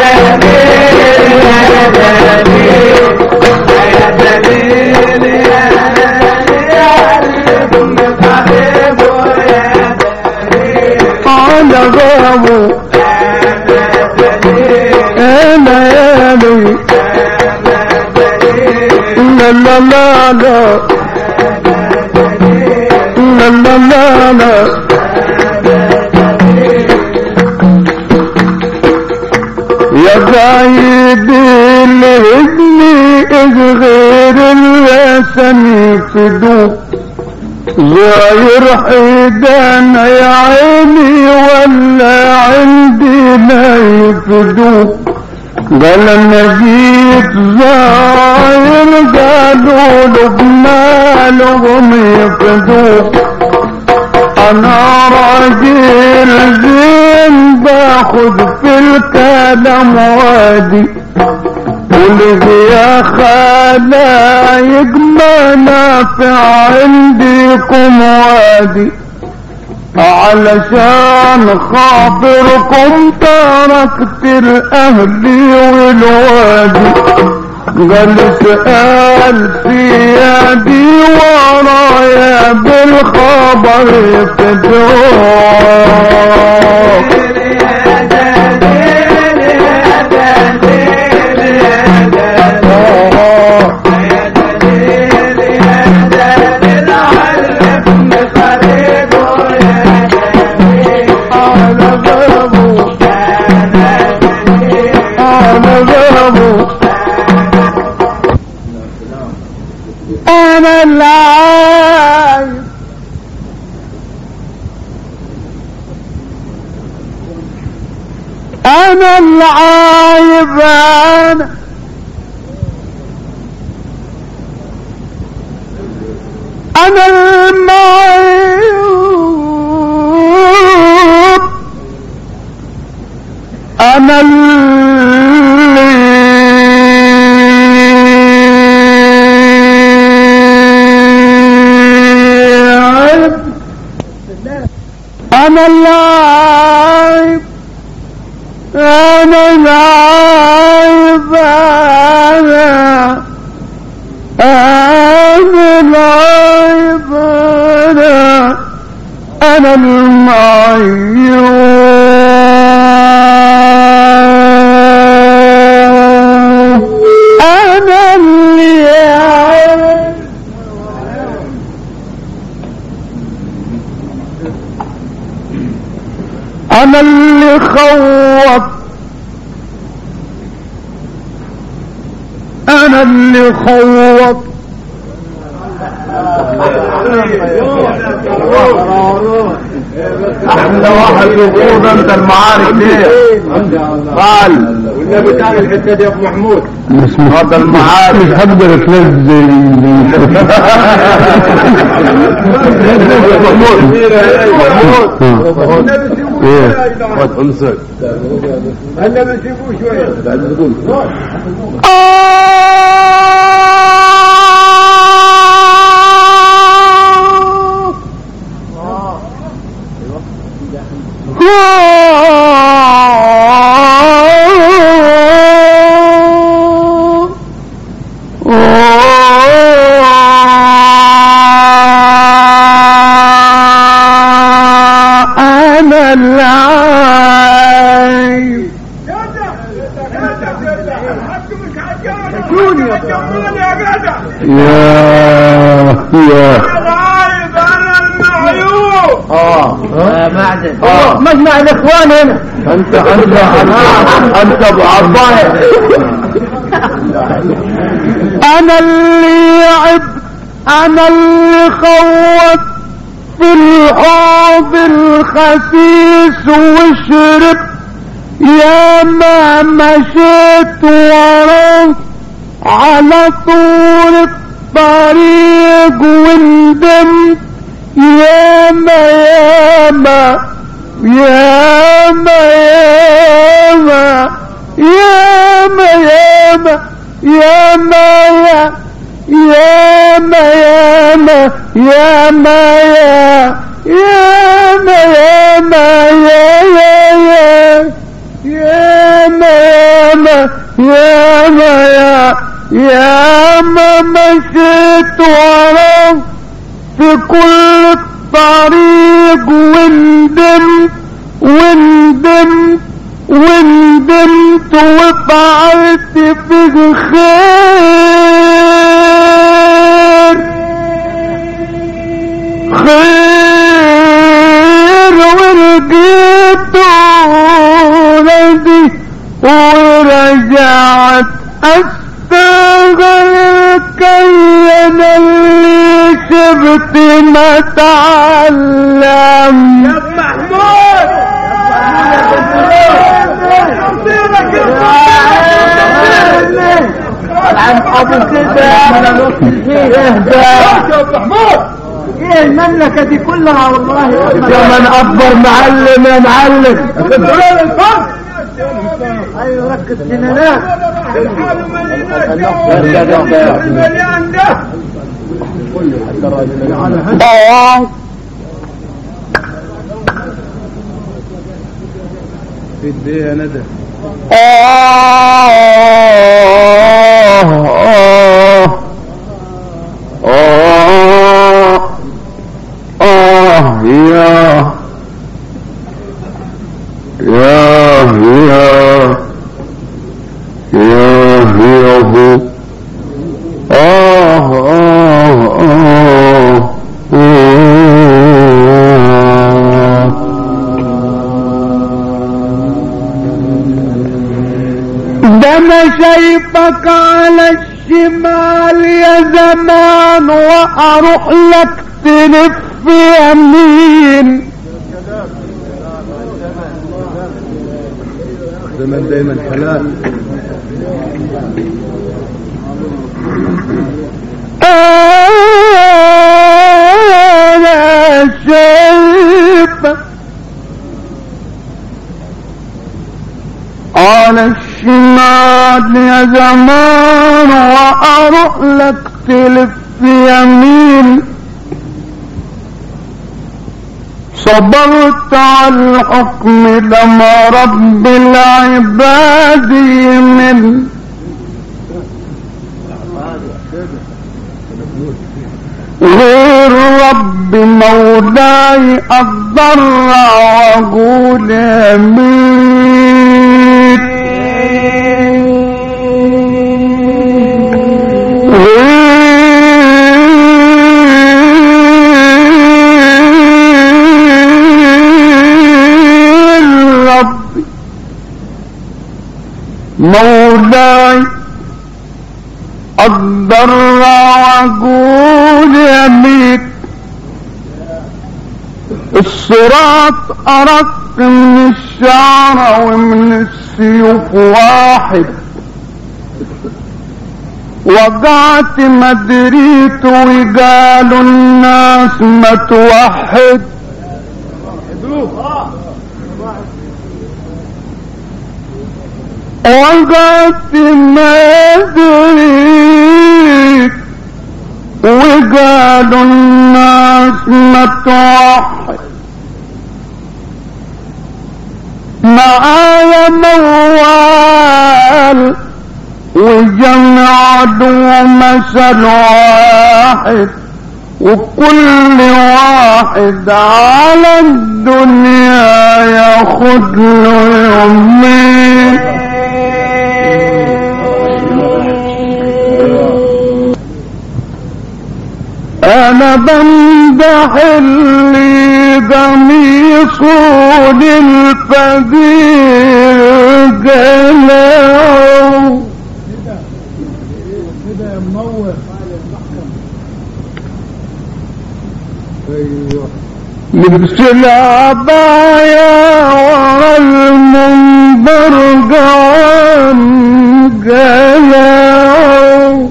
يا غايب الهدني غير الرسم يفدوك زاير حيدان يا عيني ولا عندي ما يفدوك قال انا جيت زاير قالوا له بمالهم يفدوك انا راجل زين باخذ في الكلام وادي ولقي يا خلايق منافع عندكم وادي علشان خاطركم تركت الاهل والوادي قال سأل في يدي ورايا بالخبر يفدوك أنا العايب أنا العايب أنا المعيب أنا أنا العايب أنا العايب أنا العايب أنا المعيوب أنا اللي أنا اللي خوف أنا اللي خوف احنا واحد يقول انت المعارك ليه قال والنبي تعالى الحته دي يا ابو محمود هذا المعارك مش هقدر تنزل محمود النبي سيبوه امسك النبي سيبوه شويه أنا العايب يا معدن مجمع الاخوان هنا انت ابو عباية انا اللي يعب انا اللي خوف في الحوض الخسيس وشرب يا ما مشيت وراه على طول الطريق وندمت ياما ياما ياما ياما ياما ياما ياما ياما ياما ياما ياما ياما ياما مشيت وراه في كل الطريق وندمت وفعلت فيه خير ولقيته ندي ورجعت استغل كي انا اللي شبت ما تعلم يا محمود العن ابو كده محمود ايه المملكة دي كلها والله من اكبر معلم يا معلم ايوه ركز سنانات المليان ده في الدقيقة ندى شايفك على الشمال يا زمان واروح لك تلف يمين زمان دايما حلال انا شايفك على الشمال يا زمان واروح لك تلف يمين صبرت على الحكم لما رب العباد يمن غير رب مولاي الضرع واقول امين ربي مولاي الضرع واقول امين الصراط ارق من الشعر ومن السيوف واحد وقعت مدريت وقالوا الناس ما توحد وقعت مدريت وقالوا الناس ما توحد معايا موال وجمع مثل واحد وكل واحد على الدنيا ياخد له يومين انا بمدح اللي قميصه للفقير قلعه كده يا منور ايوه لبس العباية ورا المنبر قام قلعه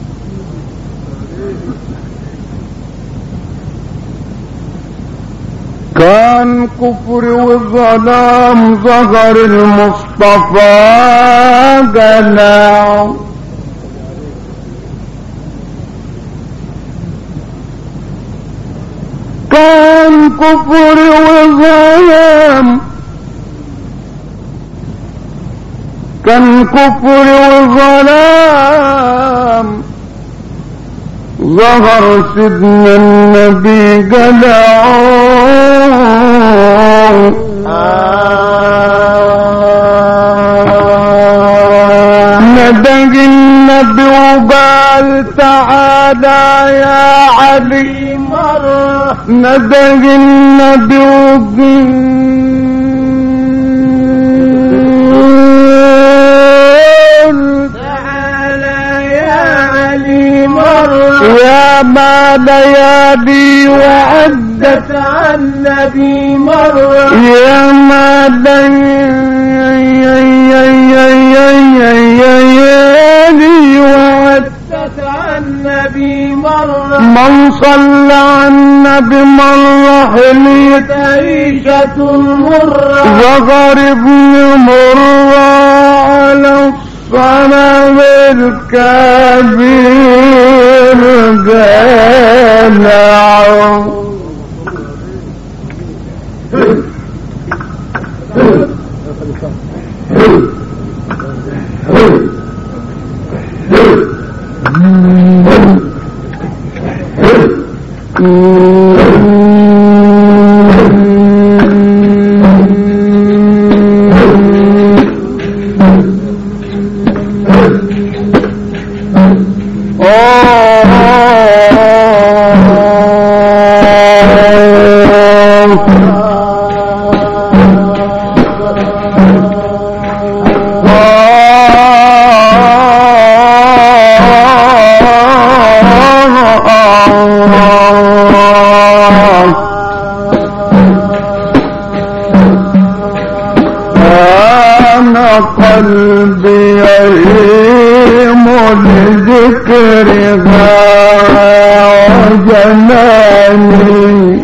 كان كفر وظلام ظهر المصطفى قلعه كان كفر وظلام كان كفر وظلام ظهر سيدنا النبي جلعون ندج النبي وقال تعالى يا علي مرة ندج النبي وقال تعالى يا علي مرة يا ما ليالي وعدت عن النبي مرة يا ما ليالي وعدت عن النبي مرة من صلى على النبي مرة حليت عيشة مرة وغرب مرة على الصنم الكبير جلعون قلبي يهيم لذكرها وجناني